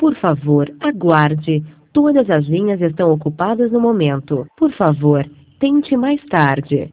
Por favor, aguarde. Todas as linhas estão ocupadas no momento. Por favor, tente mais tarde.